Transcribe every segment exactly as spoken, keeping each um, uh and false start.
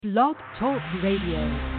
Blog Talk Radio.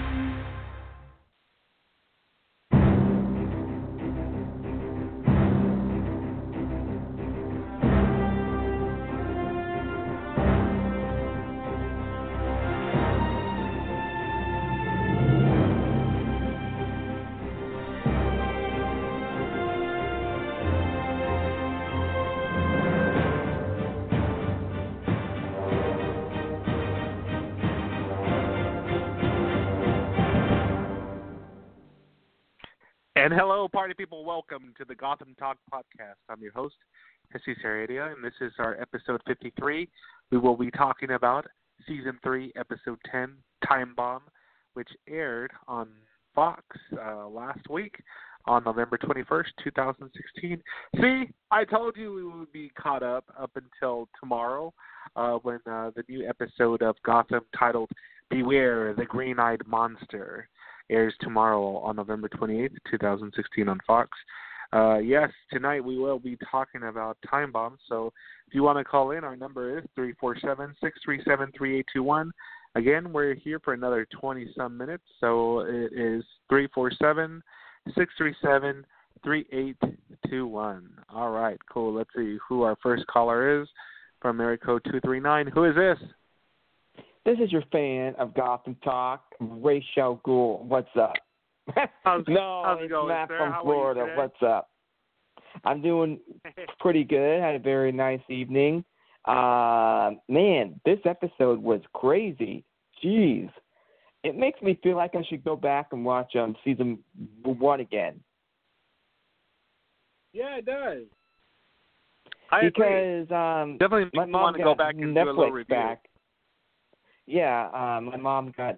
And hello, party people. Welcome to the Gotham Talk podcast. I'm your host, Jesus Heredia, and this is our episode fifty-three. We will be talking about season three, episode ten, Time Bomb, which aired on Fox uh, last week on November twenty-first, twenty sixteen. See, I told you we would be caught up up until tomorrow uh, when uh, the new episode of Gotham titled Beware the Green-Eyed Monster airs tomorrow on November twenty-eighth, twenty sixteen on Fox. Uh, yes, tonight we will be talking about Time Bomb, so if you want to call in, our number is three four seven, six three seven, three eight two one. Again, we're here for another twenty-some minutes, so it is three four seven, six three seven, three eight two one. All right, cool. Let's see who our first caller is from area code two three nine. Who is this? This is your fan of Gotham Talk, Rachel Gould. What's up? How's, no, how's it it's going, Matt sir? from How Florida. What's up? I'm doing pretty good. Had a very nice evening. Uh, man, this episode was crazy. Jeez. It makes me feel like I should go back and watch um, season one again. Yeah, it does. I because agree. Um, Definitely my mom want to go back and Netflix do a little review. Back. Yeah, um, my mom got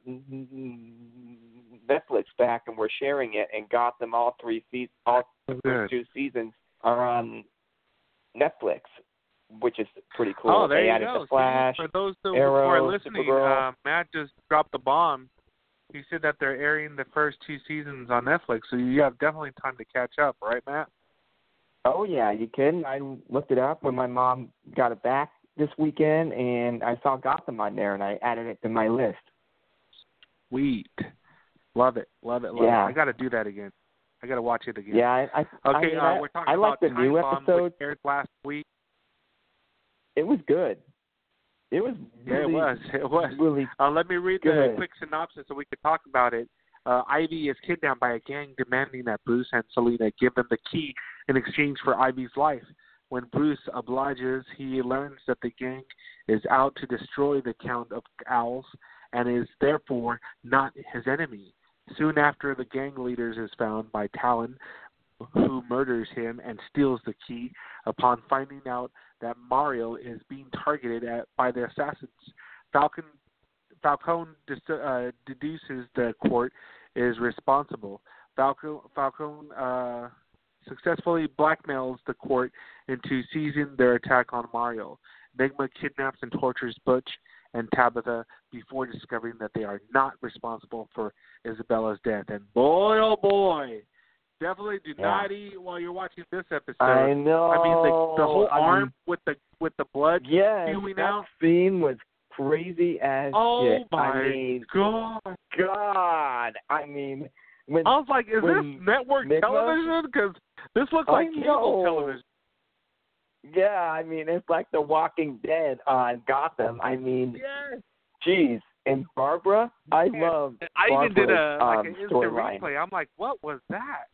Netflix back, and we're sharing it, and got them all three seasons. All the first two seasons are on Netflix, which is pretty cool. Oh, there they you added go. the Flash, See, for those who Arrow, are listening, Supergirl. uh, Matt just dropped the bomb. He said that they're airing the first two seasons on Netflix, so you have definitely time to catch up, right, Matt? Oh yeah, you can. I looked it up when my mom got it back this weekend, and I saw Gotham on there, and I added it to my list. Sweet. Love it. Love it. Love yeah. it. I got to do that again. I got to watch it again. Yeah. I, I, okay, I mean, uh, we're talking I, I about like the Time new Bomb, episode. which aired last week. It was good. It was really, yeah, it was. It was. Really uh, let me read good. the quick synopsis so we can talk about it. Uh, Ivy is kidnapped by a gang demanding that Bruce and Selina give them the key in exchange for Ivy's life. When Bruce obliges, he learns that the gang is out to destroy the Count of Owls and is therefore not his enemy. Soon after, the gang leader is found by Talon, who murders him and steals the key. Upon finding out that Mario is being targeted at, by the assassins, Falcon Falcone uh, deduces the court is responsible. Falcone, Falcone uh, successfully blackmails the court into seizing their attack on Mario. Enigma kidnaps and tortures Butch and Tabitha before discovering that they are not responsible for Isabella's death. And boy, oh boy, definitely do yeah. not eat while you're watching this episode. I know. I mean, the, the whole I arm mean, with the with the blood yes, spewing that out. scene was crazy as oh shit. my I mean, god! God, I mean, when I was like, is when this network Enigma, television? Because this looks like I cable know. television. Yeah, I mean, it's like The Walking Dead on Gotham. I mean, Yes. Jeez. And Barbara, I Yeah. love I Barbara's even did a like um, an instant storyline. replay. I'm like, what was that?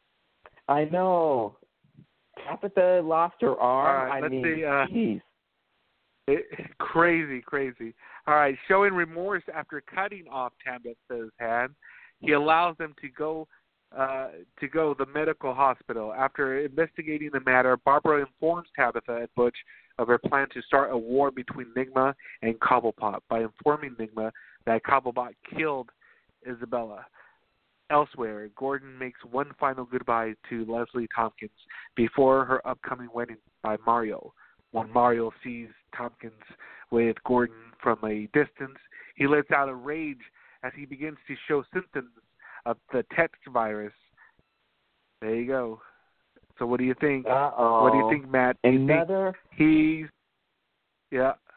I know. Tabitha lost her arm. All right, I let's mean, see, uh, jeez. It, crazy, crazy. All right, showing remorse after cutting off Tabitha's hand, he allows them to go uh, to go to the medical hospital. After investigating the matter, Barbara informs Tabitha and Butch of her plan to start a war between Nigma and Cobblepot by informing Nigma that Cobblepot killed Isabella. Elsewhere, Gordon makes one final goodbye to Leslie Tompkins before her upcoming wedding by Mario. When Mario sees Tompkins with Gordon from a distance, he lets out a rage as he begins to show symptoms of the text virus. There you go. So what do you think? Uh-oh. What do you think, Matt? Do you Another? think he's, yeah.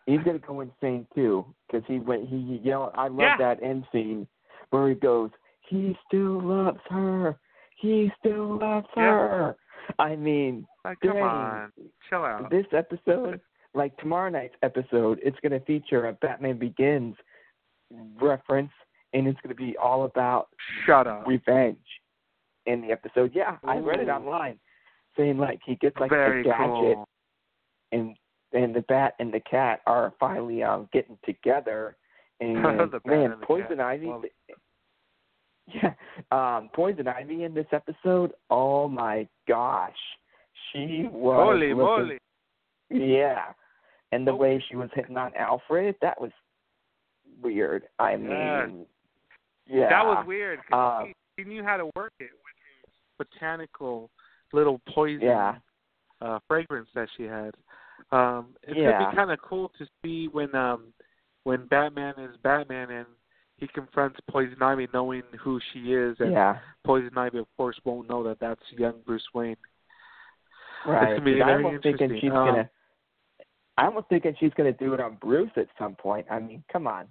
he's gonna go insane too because he went. He yelled. I love Yeah. that end scene where he goes, "He still loves her. He still loves Yeah. her." I mean, Like, come dang, on, chill out. this episode, like tomorrow night's episode, it's gonna feature a Batman Begins reference, and it's gonna be all about Shut up. revenge in the episode. Yeah, I read it Ooh. online, saying like he gets like Very a gadget, cool. and and the bat and the cat are finally um getting together. And The Bat man, and the Poison Cat. Ivy, Love it. yeah, um, Poison Ivy in this episode. Oh my gosh, she was Holy looking, moly. yeah, and the Oh. way she was hitting on Alfred, that was weird. I mean, Yes. yeah, That was weird. 'Cause Uh, he, he knew how to work it with his botanical little poison yeah, uh, fragrance that she had. Um, it's Yeah. gonna be kind of cool to see when um, when Batman is Batman and he confronts Poison Ivy, knowing who she is, and yeah, Poison Ivy, of course, won't know that that's young Bruce Wayne. right. gonna be 'Cause very I'm almost thinking interesting. she's Um, gonna. I'm almost thinking she's gonna do it on Bruce at some point. I mean, come on.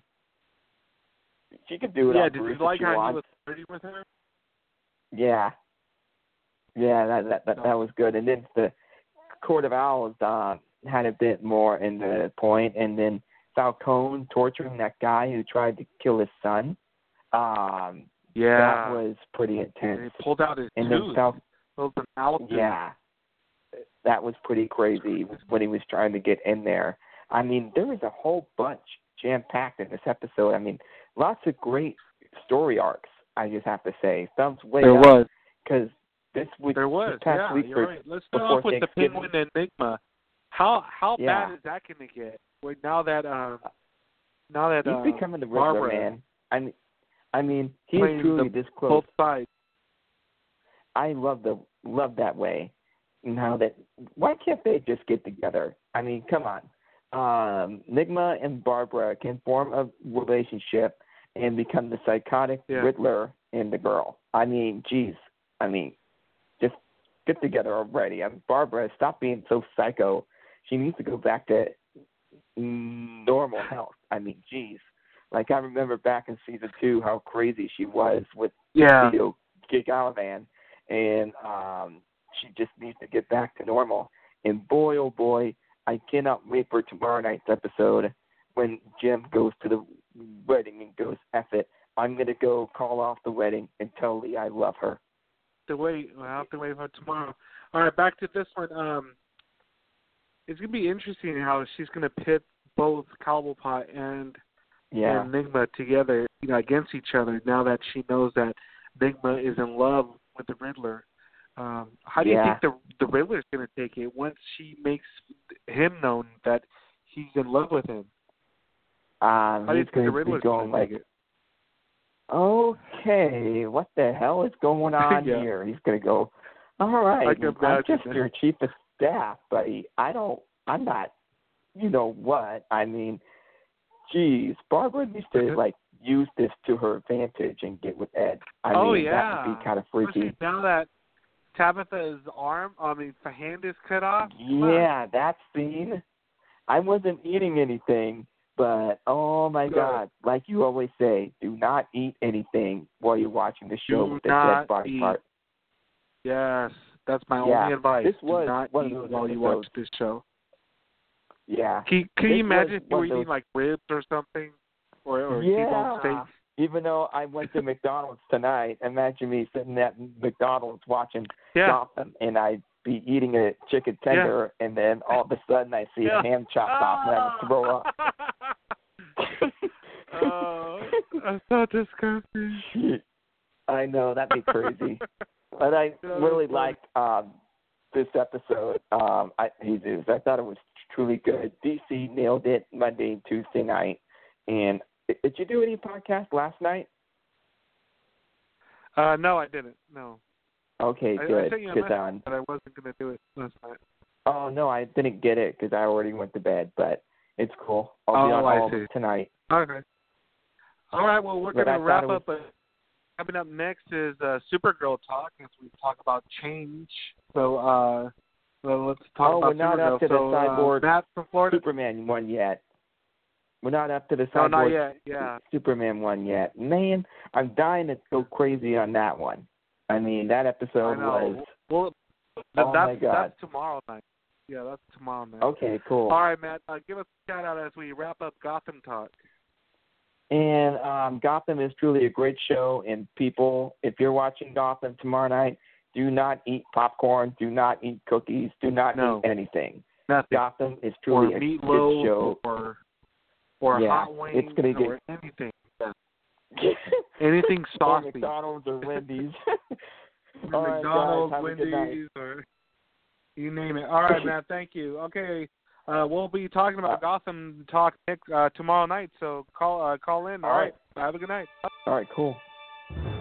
She could do it Yeah, on did Bruce you if like she how he wants. was flirting with her? Yeah. Yeah, that that that, that was good. And then the Court of Owls uh, had a bit more in the point, and then Falcone torturing that guy who tried to kill his son. Um, Yeah. that was pretty And intense. he pulled out his And then tooth. Fal- Pulled an owl tooth. yeah, that was pretty crazy when he was trying to get in there. I mean, there was a whole bunch jam packed in this episode. I mean, lots of great story arcs. I just have to say, thumbs way There up. was. Because this week, There was. this past Yeah, week, you're for, right. Let's start before off with the Thanksgiving. Penguin Enigma. How how Yeah. bad is that going to get? Well, now that um now that he's uh, becoming the Riddler, Barbara man. I mean, I mean, he's playing truly the- this close. both sides. I love the love that way. Now that why can't they just get together? I mean, come on. Um, Nigma and Barbara can form a relationship and become the psychotic Yeah. Riddler and the girl. I mean, geez. I mean, just get together already. I mean, Barbara, stop being so psycho. She needs to go back to normal health. I mean, geez. Like I remember back in season two how crazy she was with Yeah. Theo Gallivant, and um, she just needs to get back to normal. And boy, oh boy, I cannot wait for tomorrow night's episode when Jim goes to the wedding and goes, F it, I'm going to go call off the wedding and tell Lee I love her. To wait. We'll have to wait for tomorrow. All right, back to this one. Um, it's gonna be interesting how she's gonna pit both Cobblepot and Yeah. and Nigma together, you know, against each other. Now that she knows that Nigma is in love with the Riddler, um, how do you Yeah. think the the Riddler's gonna take it once she makes him known that he's in love with him? Um, How do you he's think the going to be Riddler's going gonna like, take it? okay, what the hell is going on Yeah. here? He's going to go, all right, I can I'm imagine just that. your chief of staff, buddy. I don't, I'm not, you know what? I mean, geez, Barbara needs to, like, use this to her advantage and get with Ed. I oh mean, yeah, that would be kind of freaky. Especially now that Tabitha's arm, I mean, her hand is cut off. Come on. Yeah, that scene. I wasn't eating anything, but oh my Good. God! Like you always say, do not eat anything while you're watching the show Do with the not dead body eat. part. Yes, that's my Yeah, only advice. this Do was not one of eat those while you watch episodes. this show. Yeah. Can, can This you imagine was if you were one of eating those- like ribs or something, or or T-bone Yeah. steak? Even though I went to McDonald's tonight, imagine me sitting at McDonald's watching Yeah. Gotham, and I'd be eating a chicken tender, and then all of a sudden I see Yeah. a ham chopped off, and I would throw up. Oh, that's so disgusting. Shit. I know, that'd be crazy. But I Yeah, really that's funny. liked um, this episode. Um, I, Jesus, I thought it was truly good. D C nailed it Monday and Tuesday night. And did you do any podcast last night? Uh, no, I didn't. No. Okay, I, I good. sent you a 'Cause, message, um, but I wasn't going to do it last night. oh, no, I didn't get it because I already went to bed. But it's cool. I'll be Oh, on I all of see. them tonight. Okay. All right. Well, we're But going I to thought wrap it was- up. But coming up next is uh, Supergirl talk, as we talk about change. So, uh, well, let's talk Oh, about we're not Supergirl. up to the so, cyborg uh, Matt from Florida. Superman one yet. We're not up to the No, not Cyborg yet. Yeah. Superman one yet. Man, I'm dying to go crazy on that one. I mean, that episode I know. was. Well, th- oh that's my God. that's tomorrow night. Yeah, that's tomorrow night. Okay, cool. All right, Matt. Uh, give us a shout out as we wrap up Gotham Talk. And um, Gotham is truly a great show. And people, if you're watching Gotham tomorrow night, do not eat popcorn. Do not eat cookies. Do not No. eat anything. Nothing. Gotham is truly or a good meatloaf show. or or Yeah, hot wings it's gonna get- or anything. Anything or saucy. McDonald's or Wendy's. Or All right, McDonald's, guys, have a good night. Wendy's, or you name it. All right, Matt. Thank you. Okay, uh, we'll be talking about Gotham Talk next, uh, tomorrow night. So call uh, call in. All, All right. right. Have a good night. All right, cool.